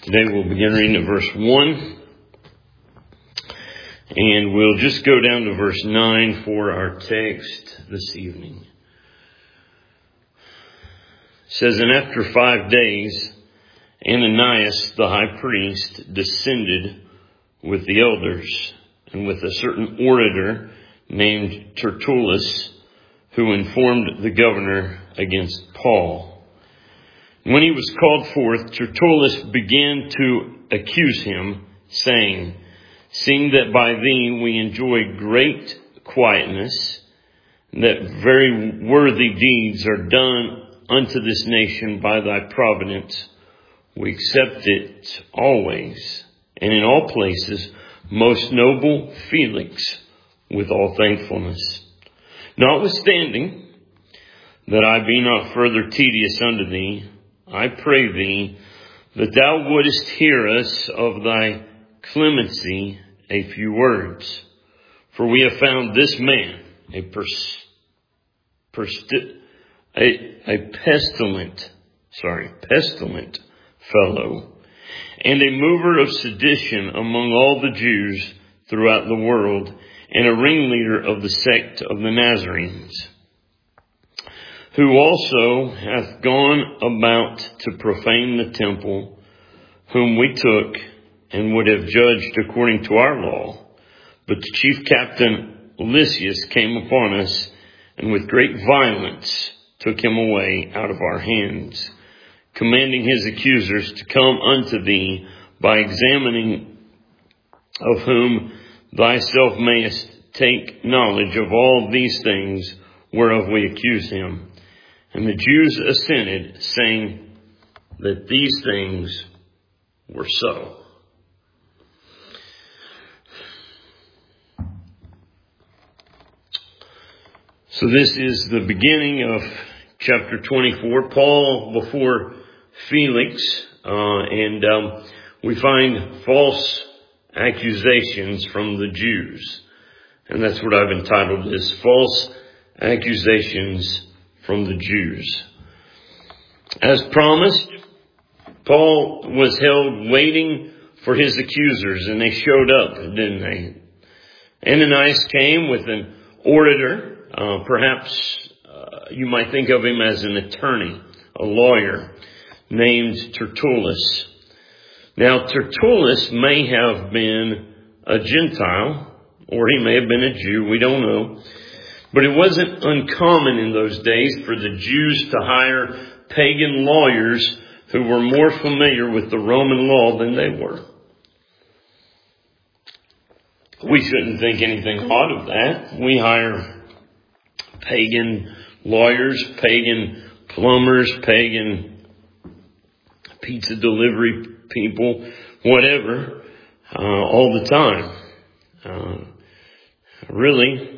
Today we'll begin reading at verse 1. And we'll just go down to verse 9 for our text this evening. It says, "And after 5 days, Ananias the high priest descended with the elders and with a certain orator named Tertullus, who informed the governor against Paul. When he was called forth, Tertullus began to accuse him, saying, 'Seeing that by thee we enjoy great quietness, and that very worthy deeds are done unto this nation by thy providence, we accept it always, and in all places, most noble Felix, with all thankfulness. Notwithstanding, that I be not further tedious unto thee, I pray thee that thou wouldest hear us of thy clemency a few words. For we have found this man a pestilent fellow, and a mover of sedition among all the Jews throughout the world, and a ringleader of the sect of the Nazarenes, who also hath gone about to profane the temple, whom we took and would have judged according to our law. But the chief captain Lysias came upon us, and with great violence took him away out of our hands, commanding his accusers to come unto thee by examining, of whom thyself mayest take knowledge of all these things whereof we accuse him. And the Jews assented, saying that these things were so.'" So this is the beginning of chapter 24. Paul before Felix, and we find false accusations from the Jews. And that's what I've entitled this, False Accusations from the Jews. As promised, Paul was held waiting for his accusers, and they showed up, didn't they? Ananias came with an orator. Perhaps you might think of him as an attorney, a lawyer, named Tertullus. Now, Tertullus may have been a Gentile, or he may have been a Jew, we don't know. But it wasn't uncommon in those days for the Jews to hire pagan lawyers who were more familiar with the Roman law than they were. We shouldn't think anything odd of that. We hire pagan lawyers, pagan plumbers, pagan pizza delivery people, whatever, all the time. Really,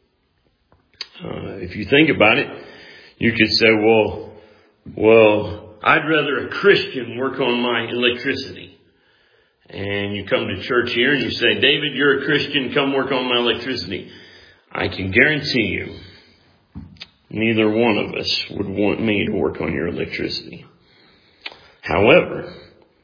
if you think about it, you could say, well, I'd rather a Christian work on my electricity. And you come to church here and you say, "David, you're a Christian, come work on my electricity." I can guarantee you, neither one of us would want me to work on your electricity. However,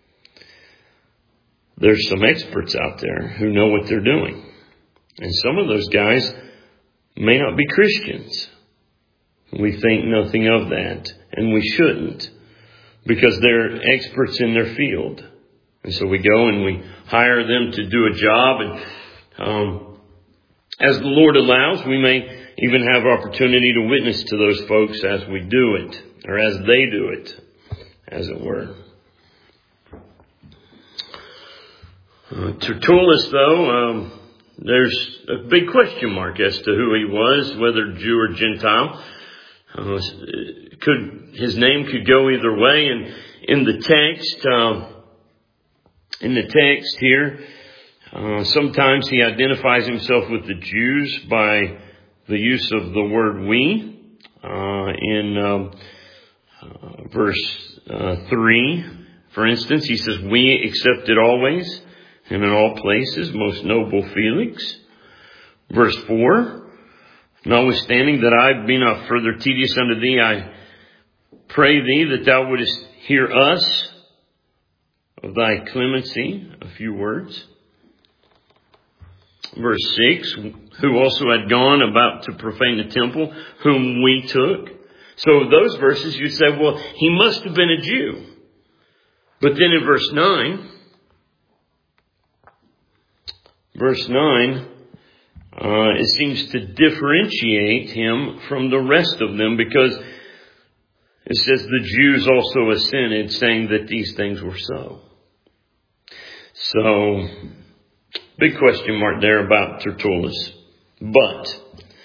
there's some experts out there who know what they're doing. And some of those guys may not be Christians. We think nothing of that, and we shouldn't, because they're experts in their field. And so we go and we hire them to do a job, and as the Lord allows, we may even have opportunity to witness to those folks as we do it, or as they do it, as it were. Tertullus, though, there's a big question mark as to who he was, whether Jew or Gentile. His name could go either way, and in the text here, sometimes he identifies himself with the Jews by the use of the word "we." In verse 3, for instance, he says, "We accept it always, and in all places, most noble Felix." Verse 4, "Notwithstanding that I be not further tedious unto thee, I pray thee that thou wouldest hear us of thy clemency, a few words. Verse 6, who also had gone about to profane the temple, whom we took. So those verses you'd say, well, he must have been a Jew. But then in verse 9, it seems to differentiate him from the rest of them, because it says the Jews also assented, saying that these things were so. So, big question mark there about Tertullus. But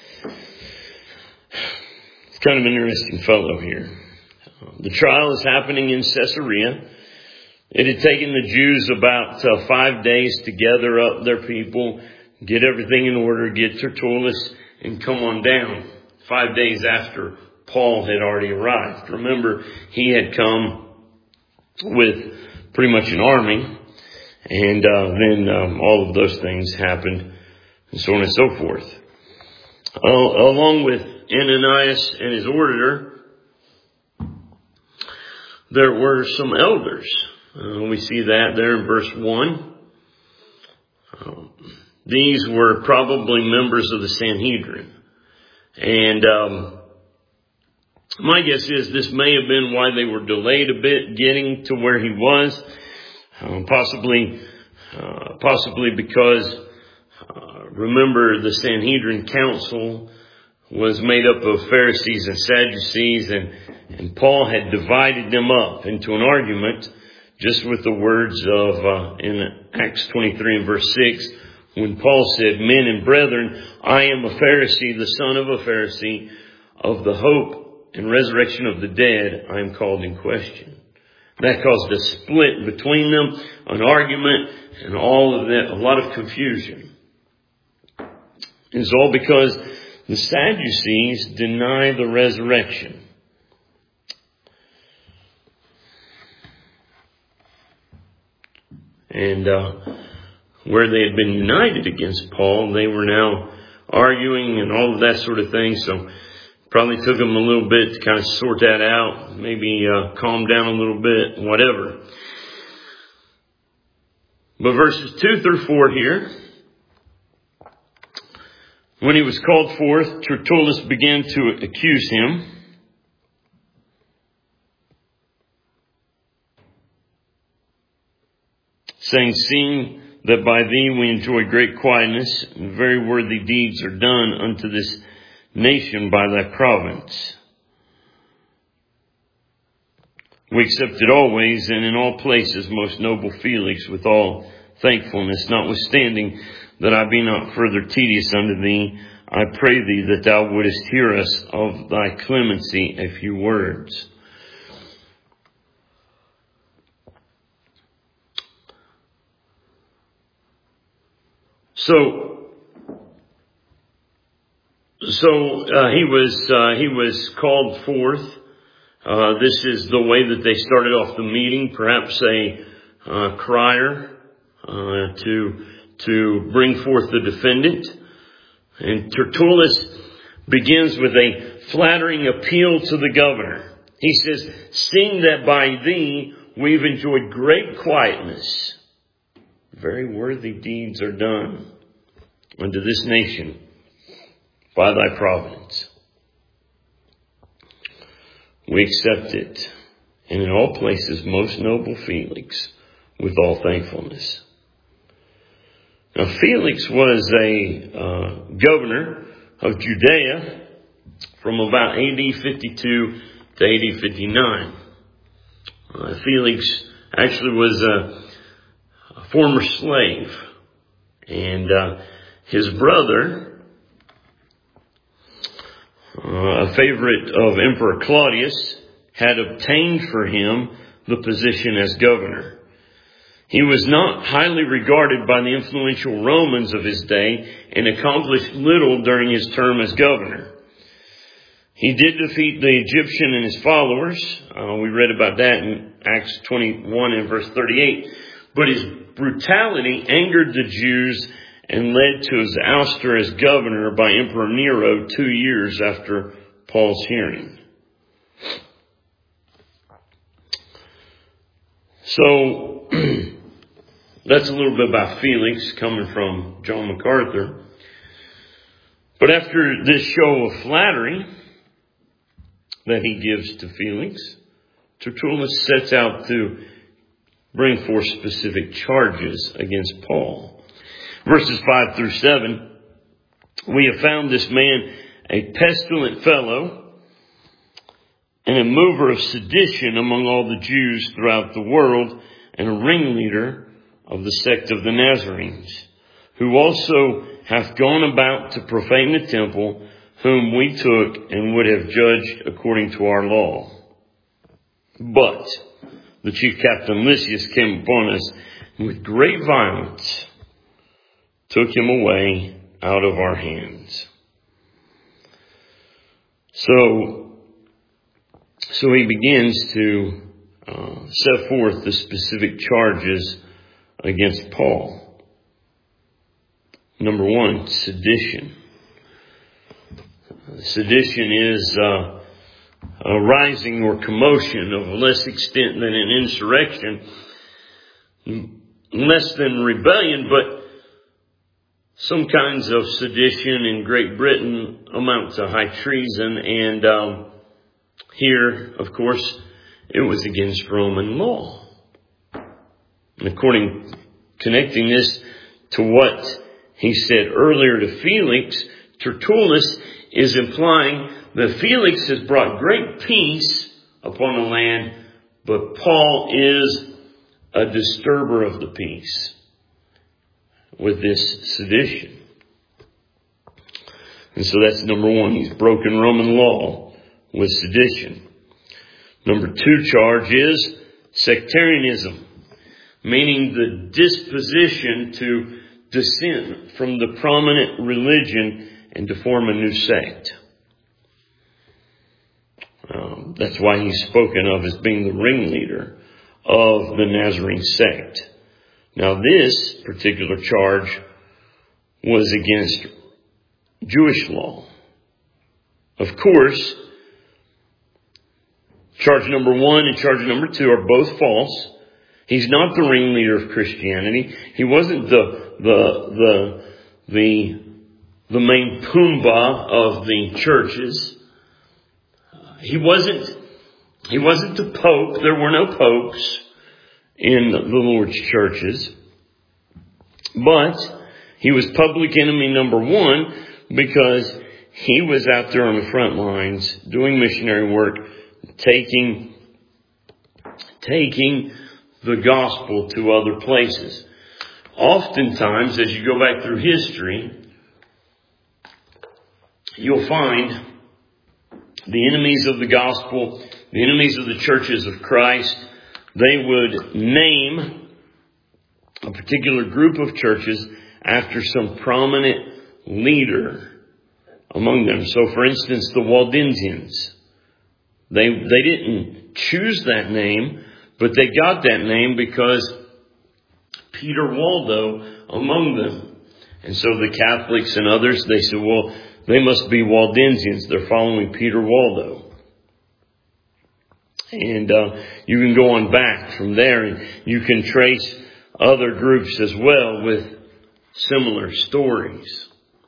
it's kind of an interesting fellow here. The trial is happening in Caesarea. It had taken the Jews about 5 days to gather up their people, get everything in order, get Tertullus, and come on down. 5 days after Paul had already arrived. Remember, he had come with pretty much an army, and then all of those things happened, and so on and so forth. Along with Ananias and his auditor, there were some elders. We see that there in verse 1. These were probably members of the Sanhedrin. And my guess is this may have been why they were delayed a bit getting to where he was. Possibly because, remember, the Sanhedrin council was made up of Pharisees and Sadducees, and Paul had divided them up into an argument, just with the words of, in Acts 23 and verse 6, when Paul said, men and brethren, I am a Pharisee, the son of a Pharisee, of the hope and resurrection of the dead, I am called in question. That caused a split between them, an argument, and all of that, a lot of confusion. It's all because the Sadducees deny the resurrection. And where they had been united against Paul, they were now arguing and all of that sort of thing. So probably took them a little bit to kind of sort that out, maybe calm down a little bit, whatever. But verses 2 through 4 here, when he was called forth, Tertullus began to accuse him. Saying, seeing that by thee we enjoy great quietness, and very worthy deeds are done unto this nation by thy province. We accept it always and in all places, most noble Felix, with all thankfulness, notwithstanding that I be not further tedious unto thee, I pray thee that thou wouldest hear us of thy clemency a few words. So he was called forth. This is the way that they started off the meeting. Perhaps a crier to bring forth the defendant. And Tertullus begins with a flattering appeal to the governor. He says, "Seeing that by thee we've enjoyed great quietness, very worthy deeds are done unto this nation by thy providence. We accept it, and in all places, most noble Felix, with all thankfulness." Now, Felix was a governor of Judea from about AD 52 to AD 59. Felix actually was a former slave, and his brother, a favorite of Emperor Claudius, had obtained for him the position as governor. He was not highly regarded by the influential Romans of his day and accomplished little during his term as governor. He did defeat the Egyptian and his followers. We read about that in Acts 21 and verse 38. But his brutality angered the Jews and led to his ouster as governor by Emperor Nero 2 years after Paul's hearing. So, That's a little bit about Felix coming from John MacArthur. But after this show of flattery that he gives to Felix, Tertullus sets out to bring forth specific charges against Paul. Verses 5 through 7, we have found this man a pestilent fellow and a mover of sedition among all the Jews throughout the world, and a ringleader of the sect of the Nazarenes, who also hath gone about to profane the temple, whom we took and would have judged according to our law. But the chief captain Lysias came upon us, and with great violence took him away out of our hands. So he begins to set forth the specific charges against Paul. Number one, sedition. Sedition is a rising or commotion of less extent than an insurrection, less than rebellion, but some kinds of sedition in Great Britain amount to high treason, and here, of course, it was against Roman law. And connecting this to what he said earlier to Felix, Tertullus is implying that Felix has brought great peace upon the land, but Paul is a disturber of the peace with this sedition. And so that's number one. He's broken Roman law with sedition. Number two charge is sectarianism, meaning the disposition to dissent from the prominent religion and to form a new sect. That's why he's spoken of as being the ringleader of the Nazarene sect. Now this particular charge was against Jewish law. Of course, charge number one and charge number two are both false. He's not the ringleader of Christianity. He wasn't the main Pumbaa of the churches. He wasn't the Pope. There were no popes in the Lord's churches. But he was public enemy number one because he was out there on the front lines doing missionary work, taking the gospel to other places. Oftentimes, as you go back through history, you'll find the enemies of the gospel, the enemies of the churches of Christ, they would name a particular group of churches after some prominent leader among them. So, for instance, the Waldensians. They didn't choose that name, but they got that name because Peter Waldo among them. And so the Catholics and others, they said, well, they must be Waldensians. They're following Peter Waldo. And you can go on back from there, and you can trace other groups as well with similar stories.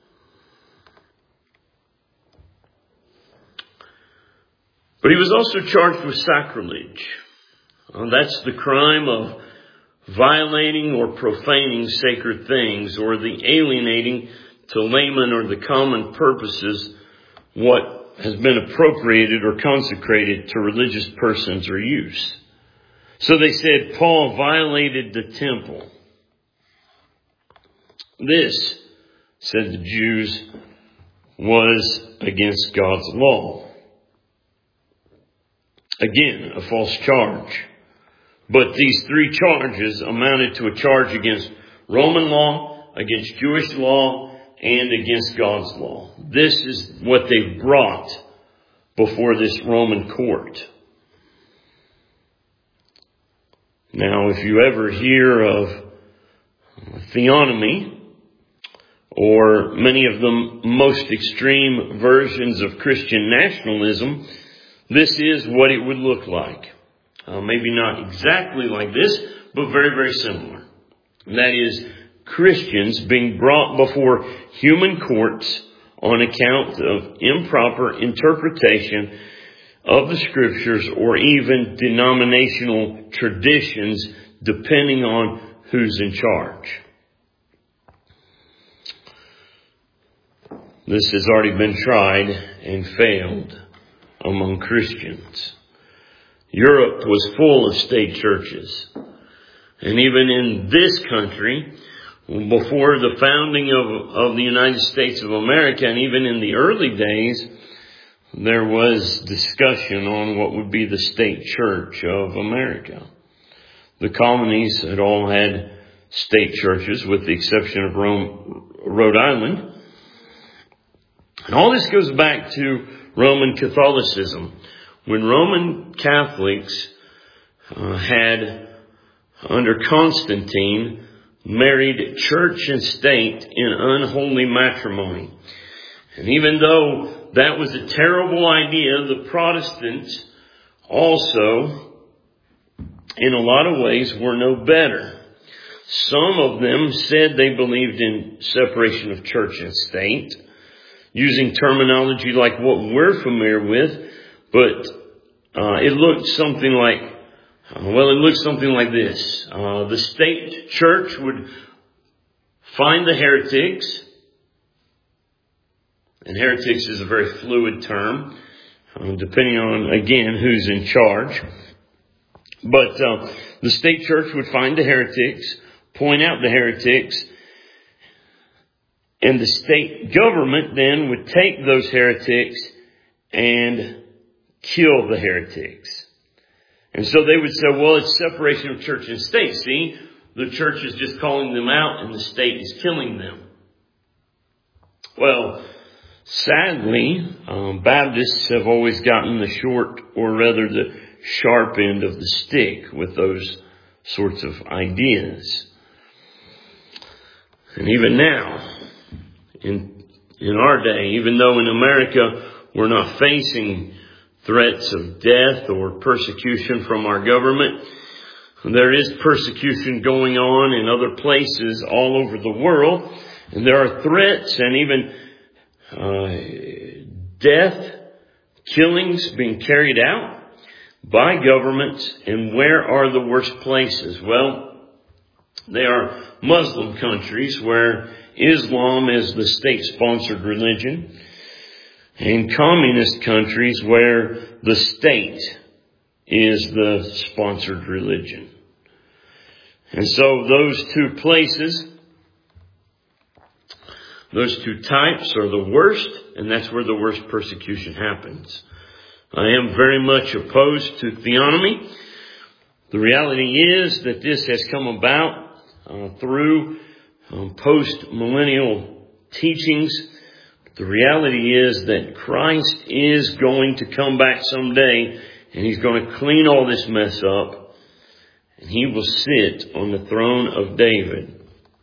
But he was also charged with sacrilege. That's the crime of violating or profaning sacred things, or the alienating to laymen or the common purposes what has been appropriated or consecrated to religious persons or use. So they said Paul violated the temple. This, said the Jews, was against God's law. Again, a false charge. But these three charges amounted to a charge against Roman law, against Jewish law, and against God's law. This is what they brought before this Roman court. Now, if you ever hear of theonomy, or many of the most extreme versions of Christian nationalism, this is what it would look like. maybe not exactly like this, but very, very similar. And that is Christians being brought before human courts on account of improper interpretation of the Scriptures or even denominational traditions, depending on who's in charge. This has already been tried and failed among Christians. Europe was full of state churches. And even in this country, before the founding of the United States of America, and even in the early days, there was discussion on what would be the state church of America. The colonies had all had state churches, with the exception of Rhode Island. And all this goes back to Roman Catholicism. When Roman Catholics had, under Constantine, married church and state in unholy matrimony. And even though that was a terrible idea, the Protestants also, in a lot of ways, were no better. Some of them said they believed in separation of church and state, using terminology like what we're familiar with, but it looked something like this. The state church would find the heretics, and heretics is a very fluid term, depending on, again, who's in charge. But the state church would find the heretics, point out the heretics, and the state government then would take those heretics and kill the heretics. And so they would say, well, it's separation of church and state. See, the church is just calling them out and the state is killing them. Well, sadly, Baptists have always gotten the short, or rather the sharp end of the stick with those sorts of ideas. And even now, in our day, even though in America we're not facing threats of death or persecution from our government, there is persecution going on in other places all over the world, and there are threats and even death, killings being carried out by governments. And where are the worst places? Well, they are Muslim countries where Islam is the state-sponsored religion, and communist countries where the state is the sponsored religion. And so those two places, those two types are the worst, and that's where the worst persecution happens. I am very much opposed to theonomy. The reality is that this has come about through post-millennial teachings. The reality is that Christ is going to come back someday, and He's going to clean all this mess up, and He will sit on the throne of David.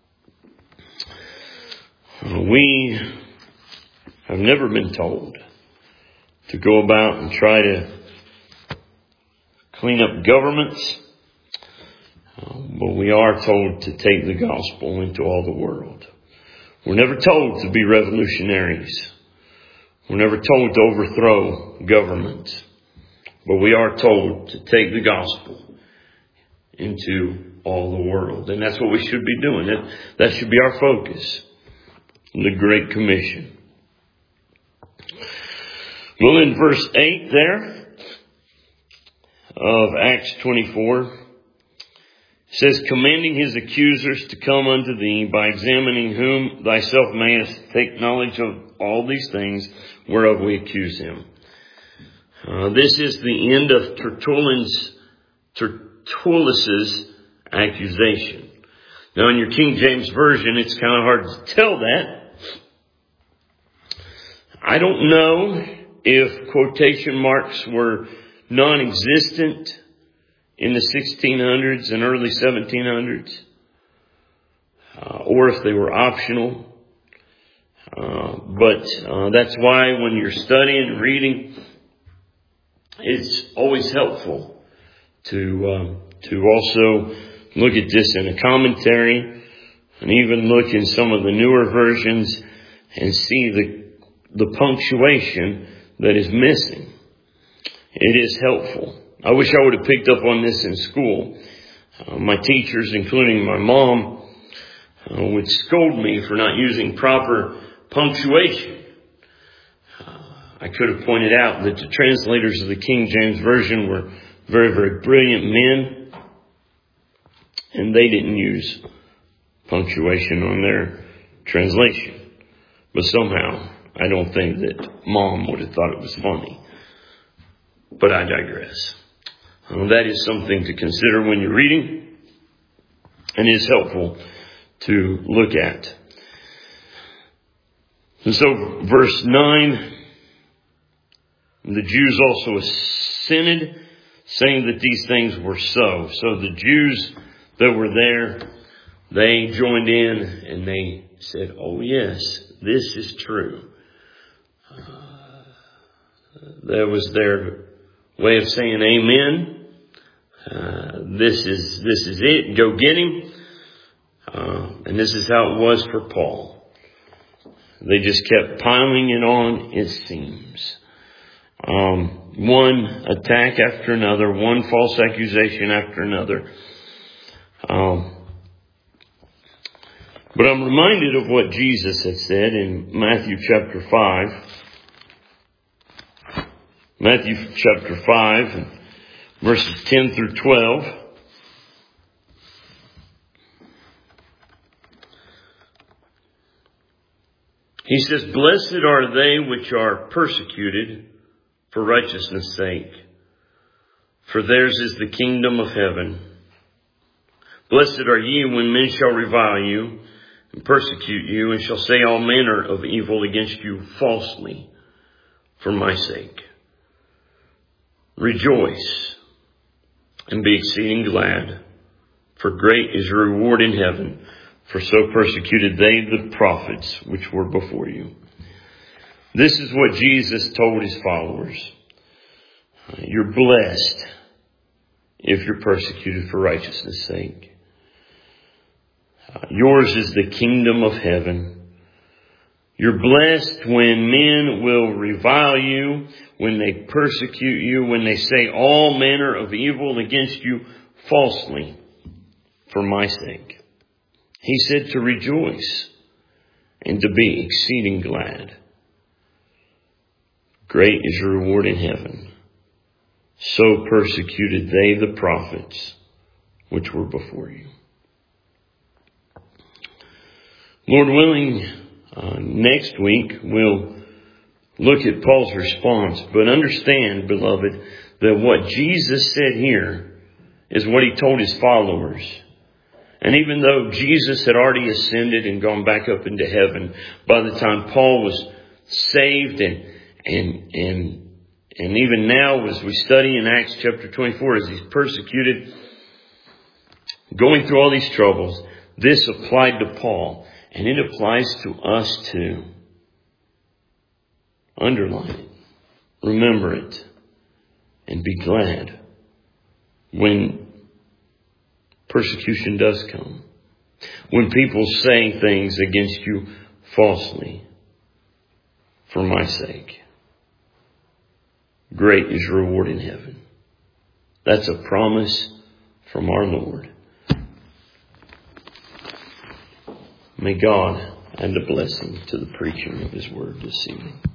We have never been told to go about and try to clean up governments, but we are told to take the gospel into all the world. We're never told to be revolutionaries. We're never told to overthrow governments. But we are told to take the gospel into all the world. And that's what we should be doing. That should be our focus. The Great Commission. Well, in verse 8 there of Acts 24, it says, commanding his accusers to come unto thee, by examining whom thyself mayest take knowledge of all these things whereof we accuse him. This is the end of Tertullus's accusation. Now in your King James Version, it's kind of hard to tell that. I don't know if quotation marks were non-existent in the 1600s and early 1700s, or if they were optional. But that's why when you're studying and reading, it's always helpful to also look at this in a commentary and even look in some of the newer versions and see the punctuation that is missing. It is helpful. I wish I would have picked up on this in school. My teachers, including my mom, would scold me for not using proper punctuation. I could have pointed out that the translators of the King James Version were very, very brilliant men, and they didn't use punctuation on their translation. But somehow, I don't think that Mom would have thought it was funny. But I digress. That is something to consider when you're reading, and is helpful to look at. And so, verse 9, the Jews also assented, saying that these things were so. So the Jews that were there, they joined in and they said, oh yes, this is true. That was their way of saying amen. This is it. Go get him. And this is how it was for Paul. They just kept piling it on, it seems. One attack after another, one false accusation after another. But I'm reminded of what Jesus had said in Matthew chapter 5. Matthew chapter 5, verses 10 through 12. He says, blessed are they which are persecuted for righteousness' sake, for theirs is the kingdom of heaven. Blessed are ye when men shall revile you and persecute you, and shall say all manner of evil against you falsely for my sake. Rejoice and be exceeding glad, for great is your reward in heaven, for so persecuted they the prophets which were before you. This is what Jesus told his followers. You're blessed if you're persecuted for righteousness' sake. Yours is the kingdom of heaven. You're blessed when men will revile you, when they persecute you, when they say all manner of evil against you falsely for my sake. He said to rejoice and to be exceeding glad. Great is your reward in heaven. So persecuted they the prophets which were before you. Lord willing, next week we'll look at Paul's response. But understand, beloved, that what Jesus said here is what he told his followers. And even though Jesus had already ascended and gone back up into heaven by the time Paul was saved, and even now as we study in Acts chapter 24, as he's persecuted, going through all these troubles, this applied to Paul. And it applies to us too. Underline it. Remember it. And be glad when persecution does come. When people say things against you falsely for my sake. Great is your reward in heaven. That's a promise from our Lord. May God add a blessing to the preaching of his word this evening.